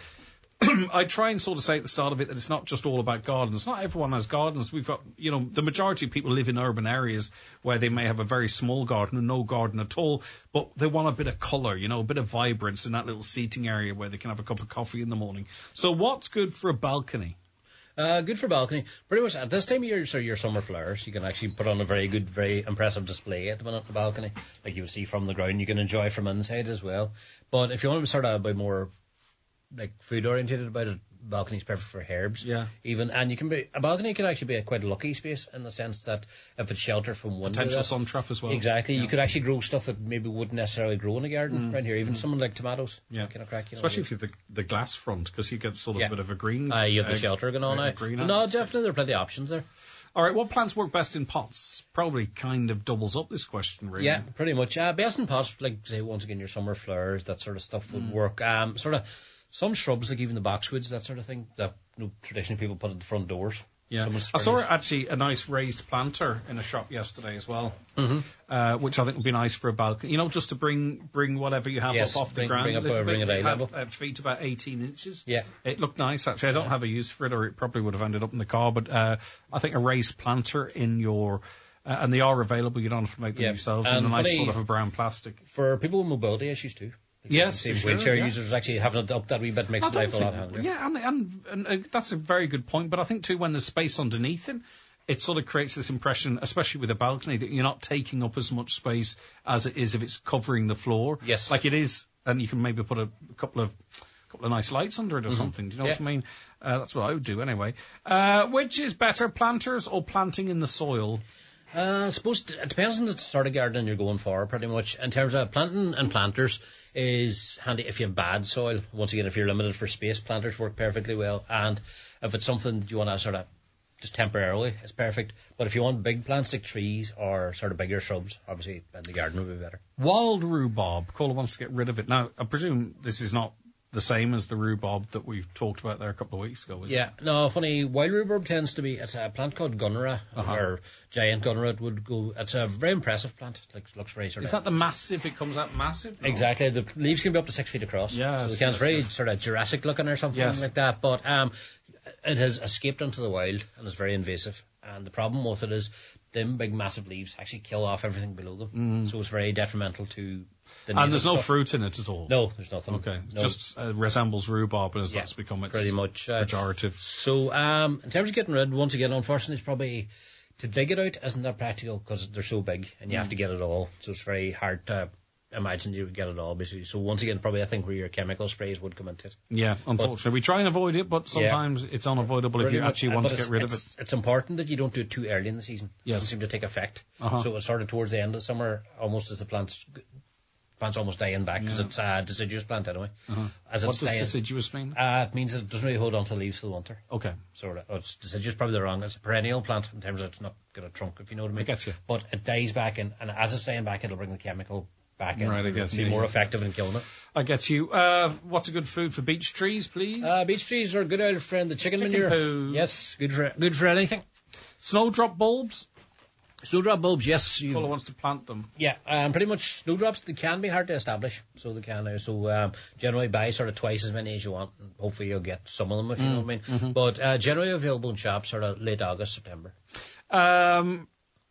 S1: I try and sort of say at the start of it that it's not just all about gardens. Not everyone has gardens. We've got, you know, the majority of people live in urban areas where they may have a very small garden and no garden at all, but they want a bit of colour, you know, a bit of vibrance in that little seating area where they can have a cup of coffee in the morning. So what's good for a balcony?
S3: Uh, good for balcony. Pretty much at this time of year, so your summer flowers, you can actually put on a very good, very impressive display at the minute on the balcony, like you would see from the ground. You can enjoy from inside as well. But if you want to sort of be more like food orientated about it, balcony's perfect for herbs.
S1: Yeah.
S3: Even and you can be a balcony can actually be a quite lucky space in the sense that if it's sheltered from wind,
S1: potential sun trap as well.
S3: Exactly.
S1: Yeah.
S3: You could actually grow stuff that maybe wouldn't necessarily grow in a garden mm. around here. Even mm. something like tomatoes.
S1: Yeah.
S3: Kind of crack, you know,
S1: especially if you have the, the glass front because you get sort of
S3: yeah.
S1: a bit of a green.
S3: Uh, you have the
S1: uh,
S3: shelter going on
S1: uh,
S3: now. No, definitely there are plenty of options there.
S1: All right, what plants work best in pots? Probably kind of doubles up this question, really.
S3: Yeah, pretty much. Uh, best in pots, like say once again your summer flowers, that sort of stuff would mm. work. Um, sort of some shrubs, like even the boxwoods, that sort of thing, that you know, traditionally people put at the front doors.
S1: Yeah, I saw actually a nice raised planter in a shop yesterday as well,
S3: mm-hmm.
S1: uh, which I think would be nice for a balcony. You know, just to bring bring whatever you have
S3: yes,
S1: up off
S3: bring,
S1: the ground
S3: bring
S1: a
S3: up
S1: little
S3: a,
S1: bit.
S3: Bring it
S1: It had
S3: level.
S1: uh, feet about eighteen inches.
S3: Yeah,
S1: it looked nice actually. I don't
S3: yeah.
S1: have a use for it, or it probably would have ended up in the car. But uh, I think a raised planter in your uh, and they are available. You don't have to make them
S3: yeah.
S1: yourselves
S3: and
S1: in a nice
S3: funny,
S1: sort of a brown plastic
S3: for people with mobility issues too.
S1: Yes, for sure,
S3: wheelchair
S1: yeah.
S3: users actually having it up that wee bit makes
S1: I
S3: life a
S1: think,
S3: lot handier.
S1: Yeah, and, and, and uh, that's a very good point. But I think too, when there's space underneath it, it sort of creates this impression, especially with a balcony, that you're not taking up as much space as it is if it's covering the floor.
S3: Yes,
S1: like it is, and you can maybe put a, a couple of couple of nice lights under it or
S3: mm-hmm.
S1: something. Do you know
S3: yeah.
S1: what I mean? Uh, that's what I would do anyway. Uh, which is better, planters or planting in the soil?
S3: Uh, I suppose it depends on the sort of garden you're going for, pretty much. In terms of planting and planters is handy if you have bad soil. Once again, if you're limited for space, planters work perfectly well. And if it's something that you want to sort of just temporarily, it's perfect. But if you want big plants like trees or sort of bigger shrubs, obviously in the garden would be better.
S1: Wild rhubarb. Caller wants to get rid of it. Now, I presume this is not the same as the rhubarb that we've talked about there a couple of weeks ago, is
S3: yeah,
S1: it?
S3: no, funny, wild rhubarb tends to be, it's a plant called Gunnera,
S1: uh-huh.
S3: or giant Gunnera, it would go, it's a very impressive plant, it looks, looks very sort
S1: Is
S3: of...
S1: that the massive, it comes out massive? No?
S3: Exactly, the leaves can be up to six feet across,
S1: yes,
S3: so it can
S1: yes,
S3: very
S1: yes.
S3: sort of Jurassic looking or something
S1: yes.
S3: like that, but um, it has escaped into the wild and is very invasive, and the problem with it is them big massive leaves actually kill off everything below them,
S1: mm.
S3: so it's very detrimental to...
S1: And there's no
S3: stuff.
S1: fruit in it at all?
S3: No, there's nothing.
S1: Okay,
S3: no.
S1: just uh, resembles rhubarb as
S3: yeah,
S1: that's become its
S3: pretty much, uh,
S1: pejorative.
S3: So, um, in terms of getting rid, once again, unfortunately, it's probably, to dig it out isn't that practical because they're so big and you mm. have to get it all, so it's very hard to imagine you would get it all, basically. So once again, probably I think where your chemical sprays would come into it.
S1: Yeah, unfortunately. But, we try and avoid it, but sometimes yeah, it's unavoidable if you
S3: much,
S1: actually want to get rid of
S3: it's,
S1: it.
S3: It's important that you don't do it too early in the season. Yes. It doesn't seem to take effect.
S1: Uh-huh.
S3: So it's sort of towards the end of summer, almost as the plants... plant's almost dying back because yeah. it's a deciduous plant anyway.
S1: Uh-huh.
S3: As
S1: what
S3: it's
S1: does
S3: dying,
S1: deciduous mean?
S3: Uh, it means it doesn't really hold on to leaves for the winter.
S1: Okay.
S3: Sort of. Oh, it's deciduous, probably the wrong. It's a perennial plant in terms of it's not got a trunk, if you know what I mean.
S1: I get you.
S3: But it dies back, in, and as it's dying back, it'll bring the chemical back in.
S1: Right, I guess.
S3: Be
S1: yeah,
S3: more
S1: yeah.
S3: effective in killing it.
S1: I get you. Uh, what's a good food for beech trees, please?
S3: Uh, beech trees are a good old friend. The chicken,
S1: chicken
S3: manure.
S1: Poo.
S3: Yes, good for good for anything.
S1: Snowdrop bulbs?
S3: Snowdrop bulbs, yes.
S1: Caller wants to plant them.
S3: Yeah, um, pretty much snowdrops, they can be hard to establish, so they can. Uh, so um, generally buy sort of twice as many as you want, and hopefully you'll get some of them, if mm, you know what I mean. Mm-hmm. But uh, generally available in shops sort of late August, September.
S1: Um,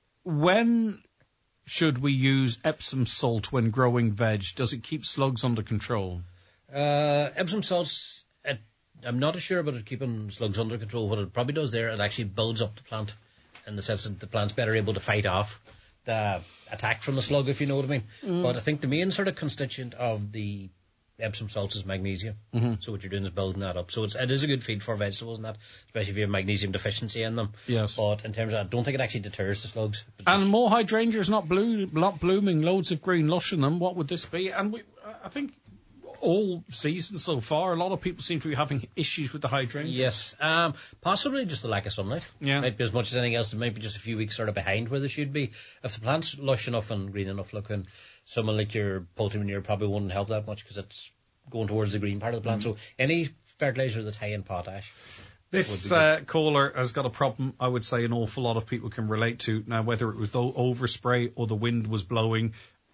S1: when should we use Epsom salt when growing veg? Does it keep slugs under control?
S3: Uh, Epsom salts, it, I'm not sure about it keeping slugs under control. What it probably does there, it actually builds up the plant, in the sense that the plant's better able to fight off the attack from the slug, if you know what I mean. Mm. But I think the main sort of constituent of the Epsom salts is magnesium. Mm-hmm. So what you're doing is building that up. So it's, it is a good feed for vegetables and that, especially if you have magnesium deficiency in them.
S1: Yes.
S3: But in terms of, I don't think it actually deters the slugs.
S1: And more hydrangeas not, blue, not blooming, loads of green lush in them. What would this be? And we, I think all season so far, a lot of people seem to be having issues with the hydrangea.
S3: Yes, um, possibly just the lack of sunlight.
S1: Yeah.
S3: Might be as much as anything else. It might be just a few weeks sort of behind where they should be. If the plant's lush enough and green enough looking, someone like your poultry manure probably wouldn't help that much because it's going towards the green part of the plant. Mm. So any fertiliser that's high in potash.
S1: This uh, caller has got a problem I would say an awful lot of people can relate to. Now, whether it was the overspray or the wind was blowing,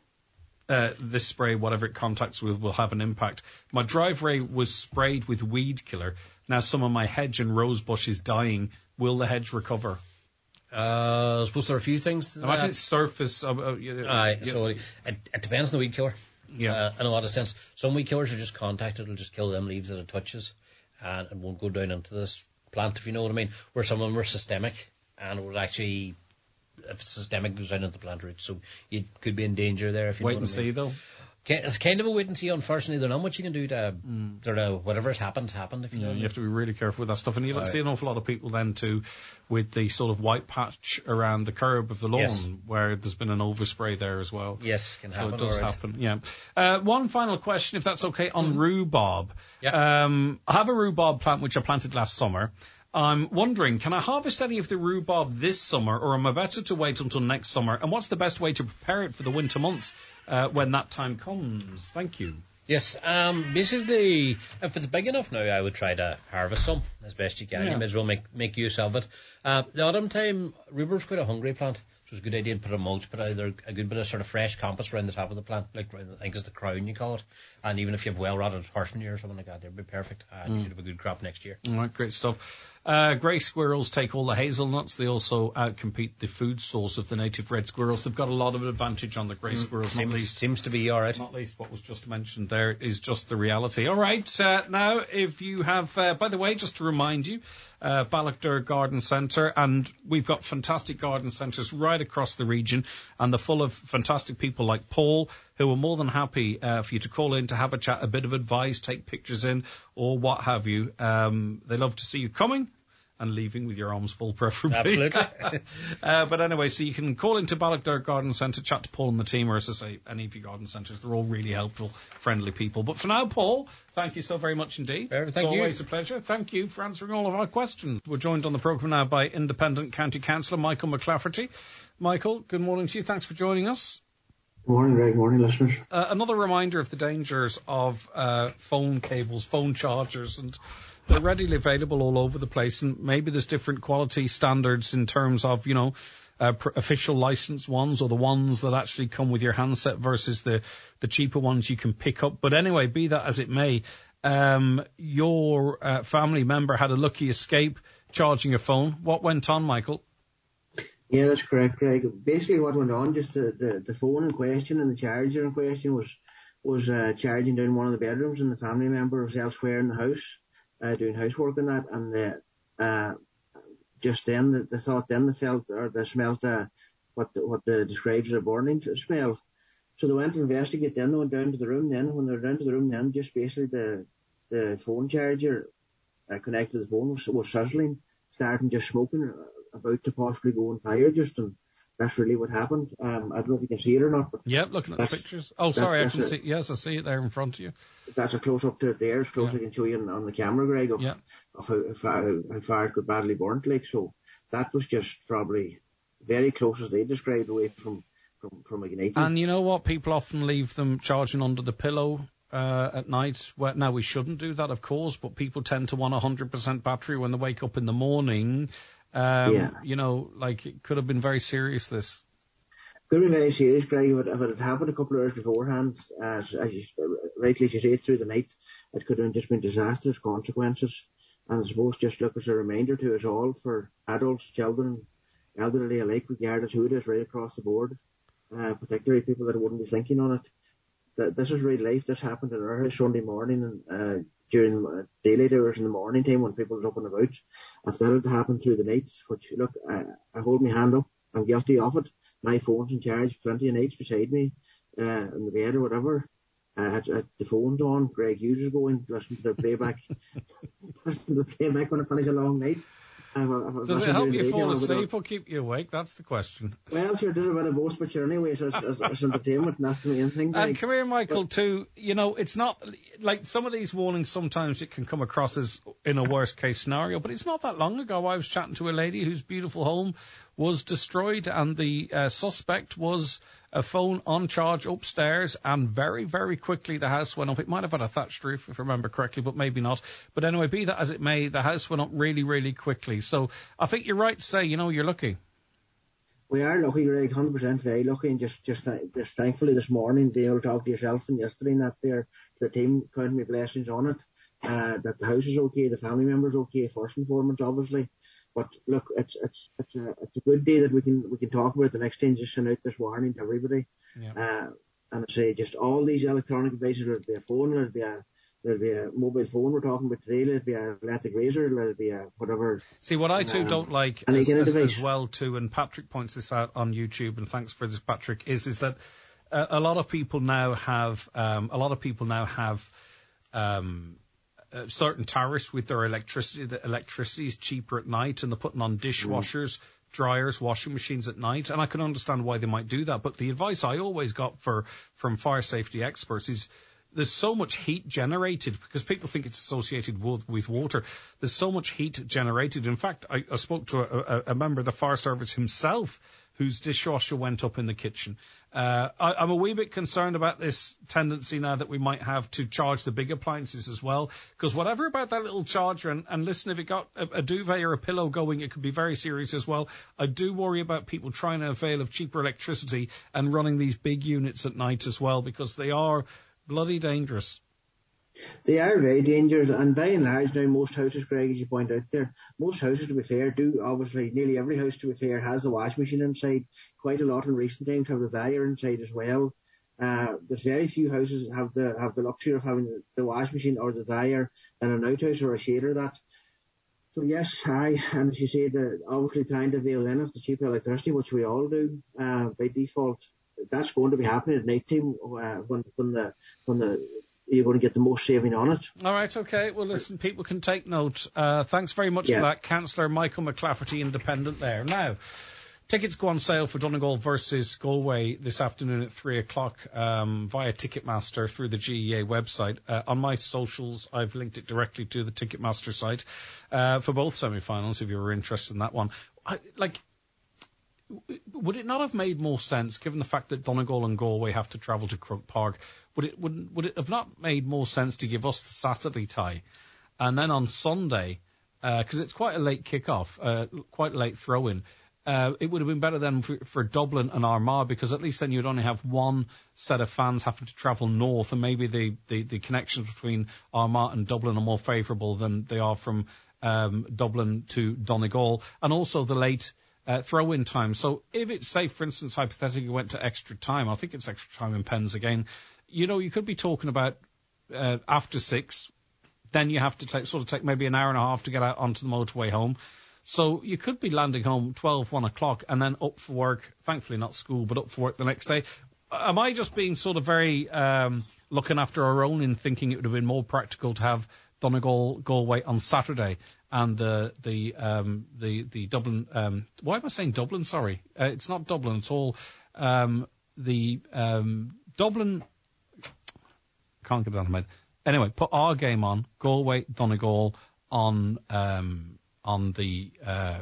S1: Uh, this spray, whatever it contacts with, will have an impact. My driveway was sprayed with weed killer. Now some of my hedge and rose bush is dying. Will the hedge recover?
S3: Uh, I suppose there are a few things.
S1: Imagine it's surface. Uh, uh, yeah,
S3: Aye,
S1: yeah.
S3: so it, it depends on the weed killer.
S1: Yeah.
S3: Uh, in a lot of sense. Some weed killers are just contact. It'll just kill them leaves that it touches, and it won't go down into this plant, if you know what I mean. Where some of them are systemic, and it would actually, if it's systemic, goes down into the plant roots. So you could be in danger there. If you
S1: wait
S3: know
S1: and
S3: what I mean.
S1: see, though.
S3: It's kind of a wait and see. Unfortunately, there's not much you can do to mm. sort of whatever's happened, happened. If you
S1: yeah,
S3: know,
S1: you have to be really careful with that stuff, and you
S3: right.
S1: see an awful lot of people then too, with the sort of white patch around the curb of the lawn,
S3: yes.
S1: where there's been an overspray there as well.
S3: Yes, can
S1: so
S3: happen.
S1: So it does
S3: right.
S1: happen. Yeah. Uh, one final question, if that's okay, on mm. rhubarb.
S3: Yeah.
S1: Um, I have a rhubarb plant which I planted last summer. I'm wondering, can I harvest any of the rhubarb this summer, or am I better to wait until next summer? And what's the best way to prepare it for the winter months uh, when that time comes? Thank you.
S3: Yes, um, basically, if it's big enough now, I would try to harvest some as best you can.
S1: Yeah.
S3: You may as well make make use of it. Uh, the autumn time, rhubarb's quite a hungry plant, so it's a good idea to put a mulch, put either a good bit of sort of fresh compost around the top of the plant, like around, I think it's the crown you call it. And even if you have well-rotted horse manure or something like that, they'd be perfect. Uh, mm. You should have a good crop next year.
S1: All right, great stuff. Uh, grey squirrels take all the hazelnuts. They also outcompete the food source of the native red squirrels. They've got a lot of advantage on the grey mm. squirrels.
S3: Not
S1: seems,
S3: least seems to be all right.
S1: Not least what was just mentioned there is just the reality. All right, uh, now if you have, uh, by the way, just to remind you, uh, Ballochder Garden Centre, and we've got fantastic garden centres right across the region, and they're full of fantastic people like Paul, who are more than happy uh, for you to call in to have a chat, a bit of advice, take pictures in, or what have you. Um, they love to see you coming and leaving with your arms full, preferably.
S3: Absolutely.
S1: uh, but anyway, so you can call into Ballochder Garden Centre, chat to Paul and the team, or as I say, any of your garden centres. They're all really helpful, friendly people. But for now, Paul, thank you so very much indeed.
S3: Very,
S1: it's
S3: thank you.
S1: always a pleasure. Thank you for answering all of our questions. We're joined on the programme now by Independent County Councillor Michael McClafferty. Michael, good morning to you. Thanks for joining us.
S4: Good morning, Greg. Morning, listeners.
S1: Uh, another reminder of the dangers of uh, phone cables, phone chargers, and they're readily available all over the place, and maybe there's different quality standards in terms of, you know, uh, pr- official licensed ones or the ones that actually come with your handset versus the, the cheaper ones you can pick up. But anyway, be that as it may, um, your uh, family member had a lucky escape charging a phone. What went on, Michael?
S4: Yeah, that's correct, Greg. Basically what went on, just the, the, the phone in question and the charger in question was, was uh, charging down one of the bedrooms, and the family member was elsewhere in the house. Uh, doing housework and that, and the, uh, just then the, the thought then they felt or they smelt uh, what the, what they described as a burning smell. So they went to investigate. Then they went down to the room. Then when they were down to the room, then just basically the the phone charger uh, connected to the phone was, was sizzling, starting just smoking, uh, about to possibly go on fire. Just and that's really what happened. Um, I don't know if you can see it or not. But
S1: yep, looking at the pictures. Oh, sorry, I can a, see. Yes, I see it there in front of you.
S4: That's a close up to it there. It's close yeah. I can show you on, on the camera, Greg, of,
S1: yeah.
S4: of how, how, how far it got badly burnt. Like so, that was just probably very close as they described away from from from igniting.
S1: And you know what? People often leave them charging under the pillow uh, at night. Well, now we shouldn't do that, of course, but people tend to want a hundred percent battery when they wake up in the morning. Um,
S4: yeah.
S1: You know, like it could have been very serious, this.
S4: Could have been very serious, Greg. If it, if it had happened a couple of hours beforehand, as, as you, rightly as you say, through the night, it could have just been disastrous consequences. And I suppose just look as a reminder to us all, for adults, children, elderly alike, regardless who it is, right across the board, uh, particularly people that wouldn't be thinking on it. That this is real life. This happened in our house Sunday morning and uh, during uh, daylight hours in the morning time when people was up and about. If that had happened through the night, which look, I, I hold my hand up, I'm guilty of it. My phone's in charge plenty of nights beside me, uh, in the bed or whatever. Uh, had, had the phone's on, Greg Hughes is going, listen to the playback, listen to the playback when I finish a long night. I've, I've,
S1: does it help you fall asleep or keep you awake? That's the question.
S4: Well, sure, does a bit of both, but sure, anyway, so as, as entertainment, and that's the main thing.
S1: And
S4: like.
S1: come here, Michael,
S4: but,
S1: too, you know, it's not, like, some of these warnings, sometimes it can come across as in a worst-case scenario, but it's not that long ago I was chatting to a lady whose beautiful home was destroyed, and the uh, suspect was a phone on charge upstairs, and very, very quickly the house went up. It might have had a thatched roof, if I remember correctly, but maybe not. But anyway, be that as it may, the house went up really, really quickly. So I think you're right to say, you know, you're lucky.
S4: We are lucky, Greg, one hundred percent very lucky, and just just, th- just thankfully this morning being able to talk to yourself and yesterday and that there, the team counting my blessings on it, uh, that the house is okay, the family members okay, first and foremost, obviously. But look, it's it's it's a it's a good day that we can we can talk about the next day and just send out this warning to everybody.
S1: Yeah.
S4: Uh, and I say just all these electronic devices, whether it be a phone, whether it be a There'll be a mobile phone we're talking about today. There'll be a electric razor. There'll be a whatever.
S1: See, what I too um, don't like as, as, as well too, and Patrick points this out on YouTube, and thanks for this, Patrick, is is that a, a lot of people now have um, a lot of people now have um, uh, certain tariffs with their electricity. The electricity is cheaper at night, and they're putting on dishwashers, mm. dryers, washing machines at night, and I can understand why they might do that. But the advice I always got for from fire safety experts is, there's so much heat generated, because people think it's associated with, with water. There's so much heat generated. In fact, I, I spoke to a, a, a member of the fire service himself whose dishwasher went up in the kitchen. Uh, I, I'm a wee bit concerned about this tendency now that we might have to charge the big appliances as well, because whatever about that little charger, and, and listen, if it got a, a duvet or a pillow going, it could be very serious as well. I do worry about people trying to avail of cheaper electricity and running these big units at night as well, because they are bloody dangerous.
S4: They are very dangerous, and by and large now most houses, Greg, as you point out there, most houses, to be fair, do, obviously, nearly every house, to be fair, has a washing machine inside. Quite a lot in recent times have the dryer inside as well. Uh, there's very few houses that have the, have the luxury of having the washing machine or the dryer in an outhouse or a shade or that. So yes, I, and as you say, they're obviously trying to avail in of the cheap electricity, which we all do, uh, by default. That's going to be happening at night time, uh, when, when the, when the, you're going to get the most saving on it.
S1: All right, okay. Well, listen, people can take note. Uh, thanks very much yeah. for that, Councillor Michael McClafferty, Independent there. Now, tickets go on sale for Donegal versus Galway this afternoon at three o'clock um, via Ticketmaster through the G E A website. Uh, on my socials, I've linked it directly to the Ticketmaster site uh, for both semi-finals, if you were interested in that one. I, like... Would it not have made more sense, given the fact that Donegal and Galway have to travel to Croke Park, would it would, would it have not made more sense to give us the Saturday tie? And then on Sunday, because uh, it's quite a late kick-off, uh, quite a late throw-in, uh, it would have been better then for, for Dublin and Armagh, because at least then you'd only have one set of fans having to travel north, and maybe the, the, the connections between Armagh and Dublin are more favourable than they are from um, Dublin to Donegal, and also the late... Uh, throw-in time. So if it's, say, for instance, hypothetically went to extra time, I think it's extra time in Pens again, you know, you could be talking about uh, after six, then you have to take, sort of take maybe an hour and a half to get out onto the motorway home. So you could be landing home twelve, one o'clock, and then up for work, thankfully not school, but up for work the next day. Am I just being sort of very um, looking after our own in thinking it would have been more practical to have Donegal, Galway on Saturday, and the the um, the the Dublin. Um, why am I saying Dublin? Sorry, uh, it's not Dublin. It's all um, the um, Dublin. Can't get it out of my head. Anyway, put our game on Galway, Donegal on um, on the uh,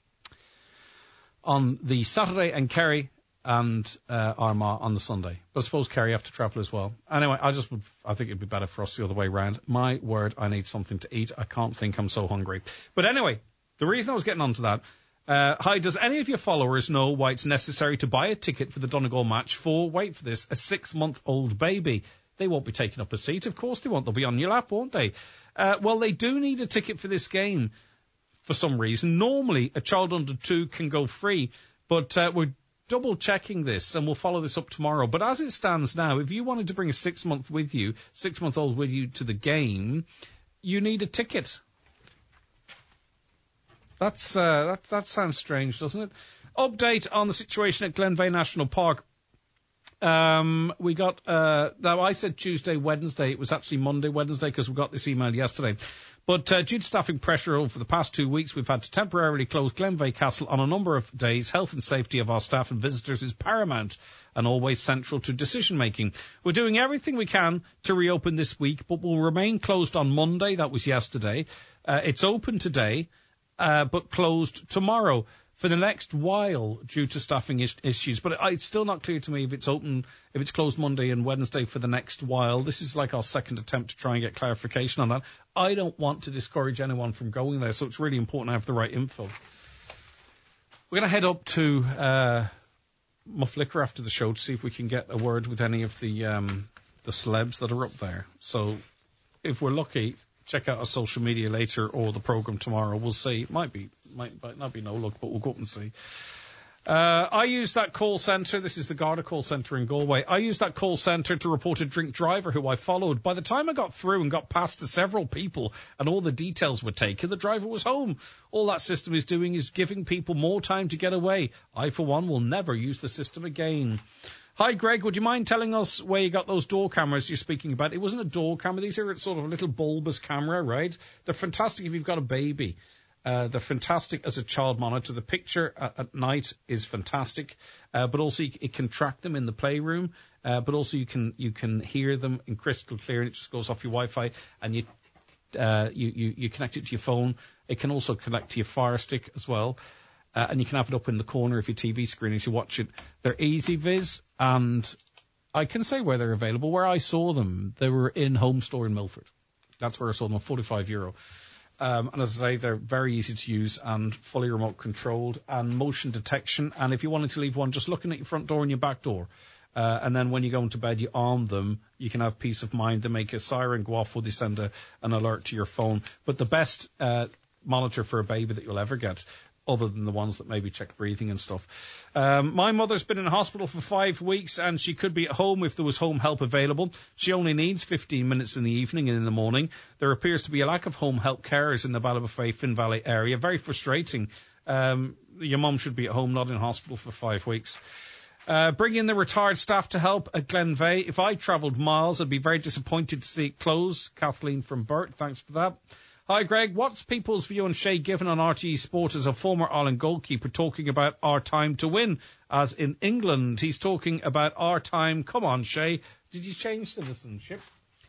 S1: on the Saturday, and Kerry and uh, Armagh on the Sunday. But I suppose Kerry have to travel as well. Anyway, I just would, I think it'd be better for us the other way round. My word, I need something to eat. I can't think, I'm so hungry. But anyway, the reason I was getting onto that, uh, hi, does any of your followers know why it's necessary to buy a ticket for the Donegal match for, wait for this, a six-month-old baby? They won't be taking up a seat. Of course they won't. They'll be on your lap, won't they? Uh, well, they do need a ticket for this game for some reason. Normally, a child under two can go free, but uh, we're double checking this, and we'll follow this up tomorrow. But as it stands now, if you wanted to bring a six-month with you, six-month-old with you to the game, you need a ticket. That's uh, that that sounds strange, doesn't it? Update on the situation at Glenveigh National Park. Um, we got, uh, now I said Tuesday, Wednesday. It was actually Monday, Wednesday, because we got this email yesterday. But uh, due to staffing pressure over the past two weeks, we've had to temporarily close Glenveigh Castle on a number of days. Health and safety of our staff and visitors is paramount and always central to decision-making. We're doing everything we can to reopen this week, but we'll remain closed on Monday. That was yesterday. Uh, it's open today, uh, but closed tomorrow for the next while due to staffing is- issues. But it's still not clear to me if it's open, if it's closed Monday and Wednesday for the next while. This is like our second attempt to try and get clarification on that. I don't want to discourage anyone from going there, so it's really important to have the right info. We're going to head up to uh, Muff Liquor after the show to see if we can get a word with any of the um, the celebs that are up there. So if we're lucky, check out our social media later or the programme tomorrow. We'll see. It might be, might, might not be no luck, but we'll go up and see. Uh, I used that call centre. This is the Garda call centre in Galway. I used that call centre to report a drink driver who I followed. By the time I got through and got past to several people and all the details were taken, the driver was home. All that system is doing is giving people more time to get away. I, for one, will never use the system again. Hi, Greg, would you mind telling us where you got those door cameras you're speaking about? It wasn't a door camera. These are sort of a little bulbous camera, right? They're fantastic if you've got a baby. Uh, they're fantastic as a child monitor. The picture at, at night is fantastic, uh, but also you, it can track them in the playroom, uh, but also you can you can hear them in crystal clear, and it just goes off your Wi-Fi, and you, uh, you, you, you connect it to your phone. It can also connect to your Fire Stick as well. uh, and you can have it up in the corner of your T V screen as you watch it. They're Easy Viz, and I can say where they're available. Where I saw them, they were in Home Store in Milford. That's where I saw them, forty-five euro. Um, and as I say, they're very easy to use and fully remote controlled and motion detection. And if you wanted to leave one just looking at your front door and your back door, uh, and then when you go into bed, you arm them, you can have peace of mind. They make a siren go off, or they send a, an alert to your phone. But the best uh, monitor for a baby that you'll ever get, other than the ones that maybe check breathing and stuff. Um, my mother's been in hospital for five weeks, and she could be at home if there was home help available. She only needs fifteen minutes in the evening and in the morning. There appears to be a lack of home help carers in the Ballybofey, Finn Valley area. Very frustrating. Um, your mum should be at home, not in hospital for five weeks. Uh, bring in the retired staff to help at Glenveigh. If I travelled miles, I'd be very disappointed to see it close. Kathleen from Burt, thanks for that. Hi, Greg. What's people's view on Shay Given on R T E Sport as a former Ireland goalkeeper talking about our time to win? As in England, he's talking about our time. Come on, Shay. Did you change citizenship?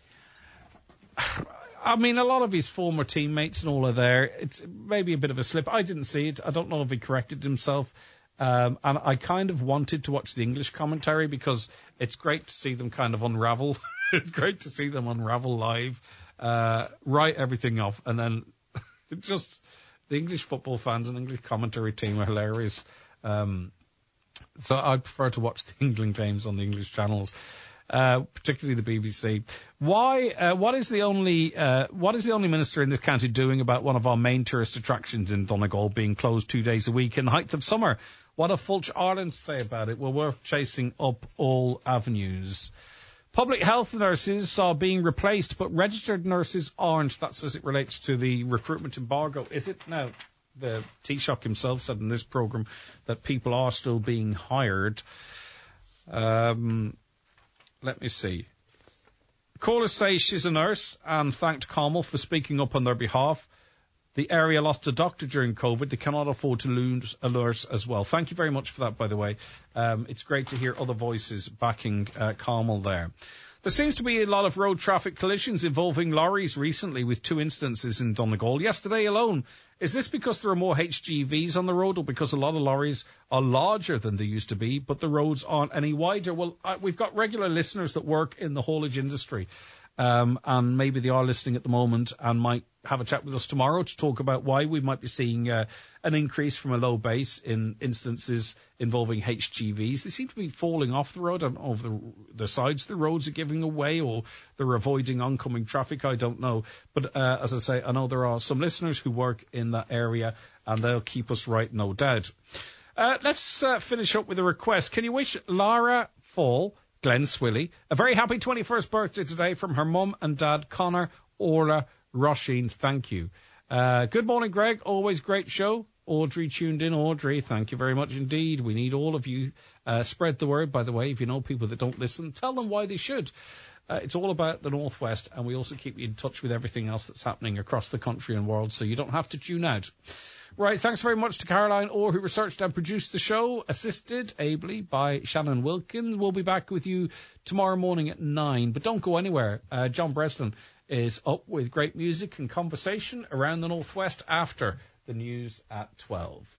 S1: I mean, a lot of his former teammates and all are there. It's maybe a bit of a slip. I didn't see it. I don't know if he corrected himself. Um, and I kind of wanted to watch the English commentary because it's great to see them kind of unravel. It's great to see them unravel live, uh, write everything off, and then it just the English football fans and English commentary team are hilarious. Um, so I prefer to watch the England games on the English channels. Uh, particularly the B B C. Why? Uh, what is the only? Uh, what is the only minister in this county doing about one of our main tourist attractions in Donegal being closed two days a week in the height of summer? What have Fulch Ireland to say about it? Well, we're chasing up all avenues. Public health nurses are being replaced, but registered nurses aren't. That's as it relates to the recruitment embargo, is it? Now, the Taoiseach himself said in this programme that people are still being hired. Um. Let me see. Callers say she's a nurse and thanked Carmel for speaking up on their behalf. The area lost a doctor during COVID. They cannot afford to lose a nurse as well. Thank you very much for that, by the way. Um, it's great to hear other voices backing uh, Carmel there. There seems to be a lot of road traffic collisions involving lorries recently, with two instances in Donegal yesterday alone. Is this because there are more H G Vs on the road, or because a lot of lorries are larger than they used to be, but the roads aren't any wider? Well, uh, we've got regular listeners that work in the haulage industry, um, and maybe they are listening at the moment and might have a chat with us tomorrow to talk about why we might be seeing uh, an increase from a low base in instances involving H G Vs. They seem to be falling off the road. I don't know if the, the sides of the roads are giving away or they're avoiding oncoming traffic. I don't know. But uh, as I say, I know there are some listeners who work in that area, and they'll keep us right, no doubt. Uh, let's uh, finish up with a request. Can you wish Lara Fall, Glen Swilly, a very happy twenty-first birthday today from her mum and dad, Connor, Orla, Roisin? Thank you. Uh, good morning, Greg. Always great show. Audrey tuned in. Audrey, thank you very much indeed. We need all of you. Uh, spread the word, by the way. If you know people that don't listen, tell them why they should. Uh, it's all about the Northwest, and we also keep you in touch with everything else that's happening across the country and world, so you don't have to tune out. Right, thanks very much to Caroline Orr, who researched and produced the show, assisted ably by Shannon Wilkins. We'll be back with you tomorrow morning at nine, but don't go anywhere. Uh, John Breslin is up with great music and conversation around the Northwest after the news at twelve.